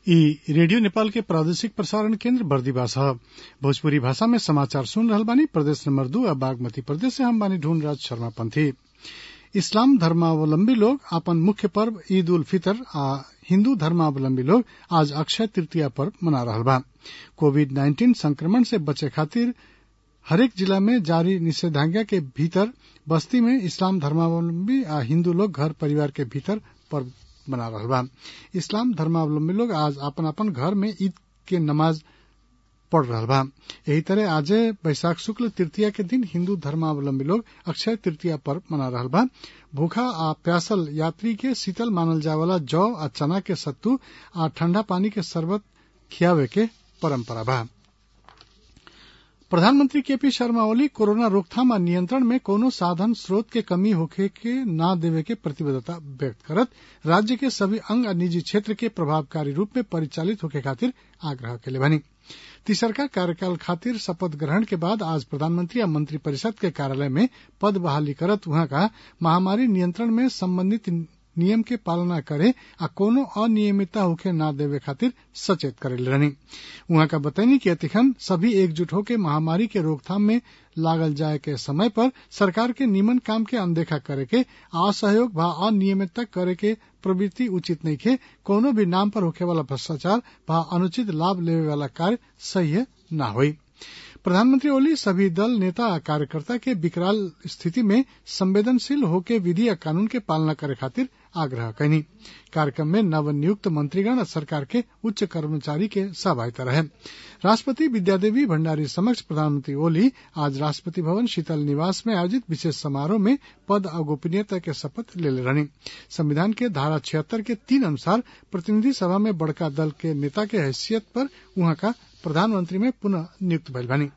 ई रेडियो नेपाल के प्रादेशिक प्रसारण केन्द्र बर्दिवास ह। भोजपुरी भाषा में समाचार सुन रहल बानी। प्रदेश नंबर 2 आ बागमती प्रदेश से हम बानी ढूंढ राज शर्मा पंथी। इस्लाम धर्मावलंबी लोग अपन मुख्य पर्व ईद उल फितर आ हिन्दू धर्मावलंबी लोग आज अक्षय तृतीया पर्व मना रहल बा। कोविड-19 संक्रमण से बचे खातिर हरेक जिला में जारी निषेधाज्ञा के भीतर बस्ती में इस्लाम धर्मावलंबी आ हिन्दू लोग घर परिवार के भीतर पर्व मना रहल बा। इस्लाम धर्मावलंबी लोग आज अपन अपन घर में ईद के नमाज पढ़ रहल बा। एही तरह आज बैशाख शुक्ल तृतीया के दिन हिन्दू धर्मावलंबी लोग अक्षय तृतीया पर्व मना रहल बा। भूखा आ प्यासल यात्री के शीतल मानल जाए वाला जौ आ चना के सत्तू आ ठंडा पानी के शरबत खियावे के परंपरा बा। प्रधानमंत्री केपी शर्मा ओली कोरोना रोकथाम आ नियंत्रण में कोनो साधन स्रोत के कमी होखे के ना देवे के प्रतिबद्धता व्यक्त करत राज्य के सभी अंग आ निजी क्षेत्र के प्रभावकारी रूप में परिचालित होखे खातिर आग्रह केले बानी। तीसरका कार्यकाल खातिर शपथ ग्रहण के बाद आज प्रधानमंत्री आ मंत्रिपरिषद के कार्यालय में पद बहाली करत उहाँ का महामारी नियंत्रण में संबंधित नियम के पालना करे आ कोनो अनियमितता होखे ना देवे खातिर सचेत करेले रहनी। उहाँ का बताइनी कि अतिखन सभी एकजुट होके महामारी के रोकथाम में लागल जाए के समय पर सरकार के निमन काम के अनदेखा करे के असहयोग व अनियमितता करे के प्रवृत्ति उचित नइखे। कोनो भी नाम पर होखे वाला भ्रष्टाचार व अनुचित लाभ लेवे वाला कार्य सही न होई। प्रधानमंत्री ओली सभी दल नेता आ कार्यकर्ता के विकराल स्थिति में संवेदनशील होके विधि आ कानून के पालना करे खातिर आग्रह कैनी। कार्यक्रम में नवनियुक्त मंत्रीगण और सरकार के उच्च कर्मचारी के सहभागिता रहे। राष्ट्रपति विद्यादेवी भण्डारी समक्ष प्रधानमंत्री ओली आज राष्ट्रपति भवन शीतल निवास में आयोजित विशेष समारोह में पद और गोपनीयता के शपथ लेले रहनी। संविधान के धारा 76 के 3 अनुसार प्रतिनिधि सभा में बड़का दल के नेता के हैसियत पर उहाँ का प्रधानमंत्री में पुनः नियुक्त भइल बानी।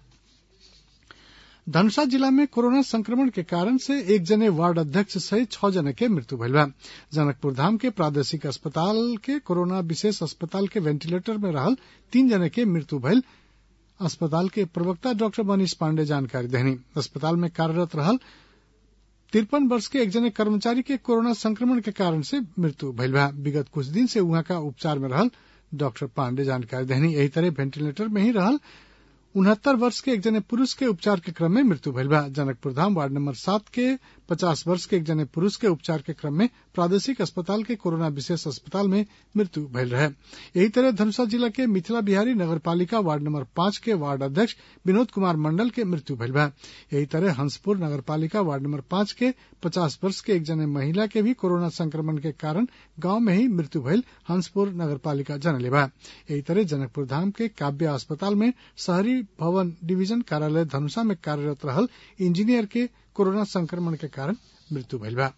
धनुषा जिला में कोरोना संक्रमण के कारण से एक जने वार्ड अध्यक्ष सहित 6 जने के मृत्यु भइल बा। जनकपुर धाम के प्रादेशिक अस्पताल के कोरोना विशेष अस्पताल के वेंटिलेटर में रहल 3 जने के मृत्यु भइल अस्पताल के प्रवक्ता डॉक्टर मनीष पांडे जानकारी देनी। अस्पताल में कार्यरत रहल 53 वर्ष के एक जने कर्मचारी के कोरोना संक्रमण के कारण से मृत्यु भइल बा। विगत कुछ दिन से उहाँ का उपचार में रहल डॉक्टर पांडे जानकारी देनी। यही तरह वेंटिलेटर में ही रहल 69 वर्ष के एक जने पुरुष के उपचार के क्रम में मृत्यु भइल बा। जनकपुर धाम वार्ड नंबर 7 के 50 वर्ष के एक जने पुरुष के उपचार के क्रम में प्रादेशिक अस्पताल के कोरोना विशेष अस्पताल में मृत्यु भइल रहे। यही तरह धनुषा जिला के मिथिला बिहारी नगरपालिका वार्ड नंबर 5 के वार्ड अध्यक्ष विनोद कुमार मंडल के मृत्यु भइल बा। यही तरह हंसपुर नगरपालिका वार्ड नंबर 5 के 50 वर्ष के एक जने महिला के भी कोरोना संक्रमण के कारण गांव में ही मृत्यु भइल हंसपुर नगरपालिका जनले बा। यही तरह जनकपुर धाम के काव्य अस्पताल में शहरी भवन डिवीजन कार्यालय धनुषा में कार्यरत रहल इंजीनियर के कोरोना संक्रमण के कारण मृत्यु भइल बा।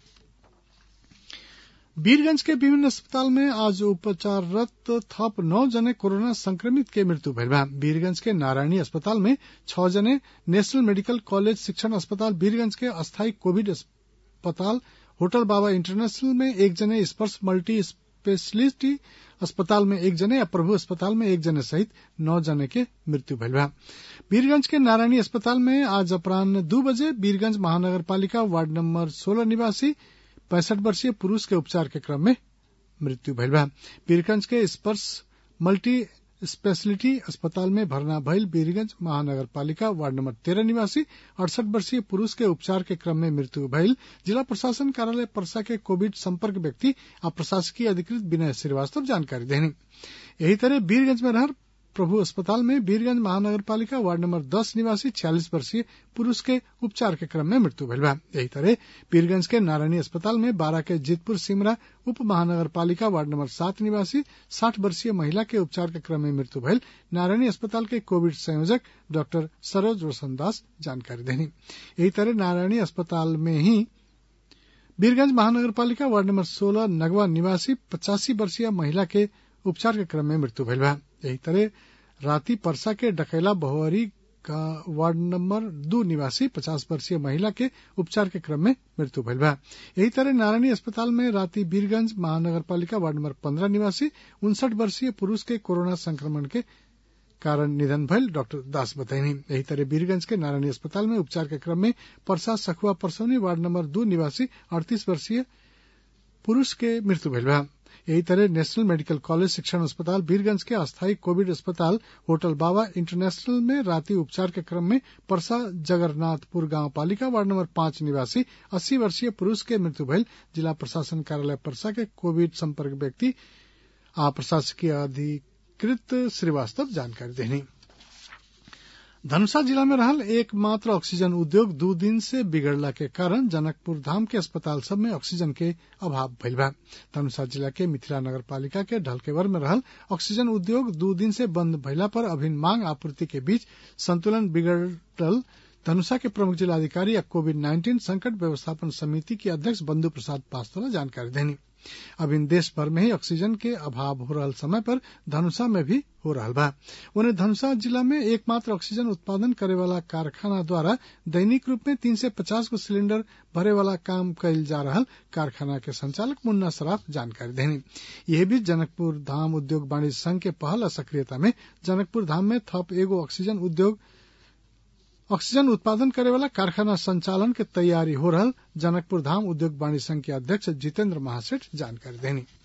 वीरगंज के विभिन्न अस्पताल में आज उपचाररत थप 9 जने कोरोना संक्रमित के मृत्यु भइल बा। वीरगंज के नारायणी अस्पताल में 6 जने, नेशनल मेडिकल कॉलेज शिक्षण अस्पताल वीरगंज के अस्थायी कोविड अस्पताल होटल बाबा इंटरनेशनल में 1 जने, स्पर्श मल्टी स्पेशलिटी अस्पताल में 1 जने या प्रभु अस्पताल में 1 जने सहित 9 जने के मृत्यु भइल बा। वीरगंज के नारायणी अस्पताल में आज अपराह्न 2 बजे वीरगंज महानगरपालिका वार्ड नंबर 16 निवासी 65 वर्षीय पुरुष के उपचार के क्रम में मृत्यु भइल बा। वीरगंज के स्पर्श मल्टी स्पेशलिटी अस्पताल में भर्ना भइल वीरगंज महानगरपालिका वार्ड नंबर 13 निवासी 68 वर्षीय पुरुष के उपचार के क्रम में मृत्यु भइल जिला प्रशासन कार्यालय परसा के कोविड संपर्क व्यक्ति और प्रशासकीय अधिकृत विनय श्रीवास्तव जानकारी देनी। यही तरह वीरगंज में रह प्रभु अस्पताल में वीरगंज महानगरपालिका वार्ड नंबर 10 निवासी 46 वर्षीय पुरुष के उपचार के क्रम में मृत्यु भइल बा। यही तरह वीरगंज के नारायणी अस्पताल में 12 के जीतपुर सिमरा उप महानगरपालिका वार्ड नंबर 7 निवासी 60 वर्षीय महिला के उपचार के क्रम में मृत्यु भइल नारायणी अस्पताल के कोविड संयोजक डॉक्टर सरोज रोशन दास जानकारी देनी। यही तरह नारायणी अस्पताल में ही वीरगंज महानगरपालिका वार्ड नंबर 16 नगवा निवासी 85 वर्षीय महिला के उपचार के क्रम में मृत्यु भइल बा। यही तरह राती परसा के डकैला बहुअरी का वार्ड नंबर 2 निवासी 50 वर्षीय महिला के उपचार के क्रम में मृत्यु भइल बा। यही तरह नारायणी अस्पताल में राती वीरगंज महानगरपालिका वार्ड नंबर 15 निवासी 59 वर्षीय पुरुष के कोरोना संक्रमण के कारण निधन भइल डॉक्टर दास बताइनी। यही तरह वीरगंज के नारायणी अस्पताल में उपचार के क्रम में परसा सखुआ परसौनी वार्ड नंबर 2 निवासी 38 वर्षीय पुरुष के मृत्यु भइल बा। यही तरह नेशनल मेडिकल कॉलेज शिक्षण अस्पताल वीरगंज के अस्थायी कोविड अस्पताल होटल बाबा इंटरनेशनल में राति उपचार के क्रम में परसा जगन्नाथपुर गांव पालिका वार्ड नंबर 5 निवासी 80 वर्षीय पुरुष के मृत्यु भइल जिला प्रशासन कार्यालय परसा के कोविड संपर्क व्यक्ति आ प्रशासकीय अधिकृत श्रीवास्तव जानकारी देनी। धनुषा जिला में रहल एकमात्र ऑक्सीजन उद्योग 2 दिन से बिगड़ला के कारण जनकपुर धाम के अस्पताल सब में ऑक्सीजन के अभाव भइल बा। धनुषा जिला के मिथिला नगर पालिका के ढलकेवर में रहल ऑक्सीजन उद्योग 2 दिन से बंद भइला पर अभिन्न मांग आपूर्ति के बीच संतुलन बिगड़ल धनुषा के प्रमुख जिलाधिकारी या कोविड-19 संकट व्यवस्थापन समिति के अध्यक्ष बंधु प्रसाद पास्तोला जानकारी देनी। अब इन देश भर में ही ऑक्सीजन के अभाव हो रहा समय पर धनुषा में भी हो रहा बा। उन्हें धनुषा जिला में एकमात्र ऑक्सीजन उत्पादन करे वाला कारखाना द्वारा दैनिक रूप में 3 से 50 को सिलेंडर भरे वाला काम कैल जा रहा कारखाना के संचालक मुन्ना सराफ जानकारी देनी। यह भी जनकपुर धाम उद्योग वाणिज्य संघ के पहल और सक्रियता में जनकपुर धाम में थप एगो ऑक्सीजन उत्पादन करे वाला कारखाना संचालन के तैयारी हो रहा जनकपुर धाम उद्योग वाणिज्य संघ के अध्यक्ष जितेंद्र महासेठ जानकारी देनी।